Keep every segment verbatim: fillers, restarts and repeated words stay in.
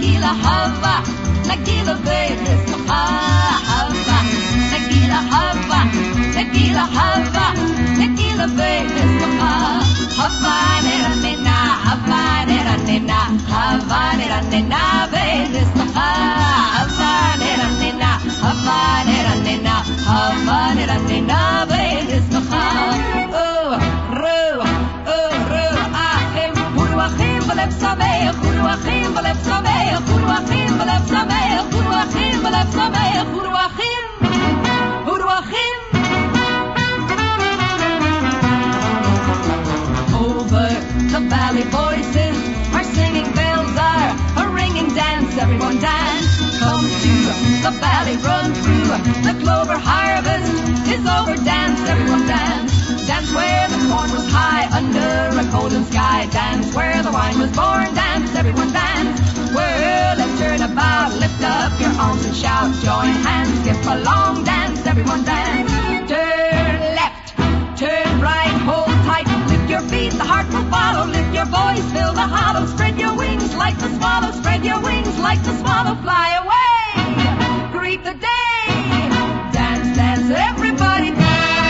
Nagila hava, nagila benismacha hava, nagila hava, nagila hava, nagila benismacha hava neranena, hava neranena, hava neranena benismacha hava neranena, hava neranena, hava neranena benismacha. Oh, ru, oh, ru, achim, huru achim v'lev sameach, huru achim v'lev sameach, huru achim v'lev sameach, huru achim v'lev sameach, huru achim, huru achim. Over the valley voices are singing, bells are a ringing, dance, everyone dance. Come to the valley, run through the clover harvest is over, dance, everyone dance. Dance where the corn was high under a golden sky, dance where the wine was born, dance, everyone dance. Well, let's turn about, lift up your arms and shout, join hands, skip along, dance, everyone dance. Turn left, turn right, hold tight, lift your feet, the heart will follow, lift your voice, fill the hollow, spread your wings like the swallow, spread your wings like the swallow, fly away, greet the day, dance, dance, everybody dance.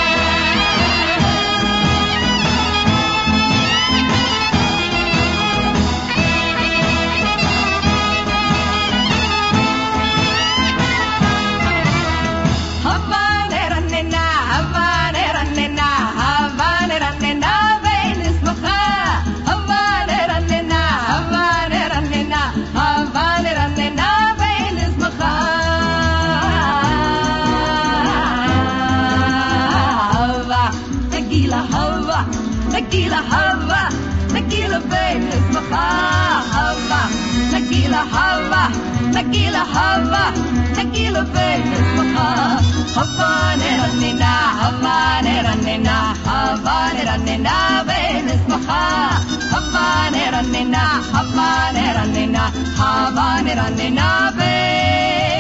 Nagila hava, nagila benismacha hava, nagila hava, nagila hava, nagila benismacha hava neranena, hava neranena, hava neranena benismacha hava neranena, hava neranena, hava neranena benismacha.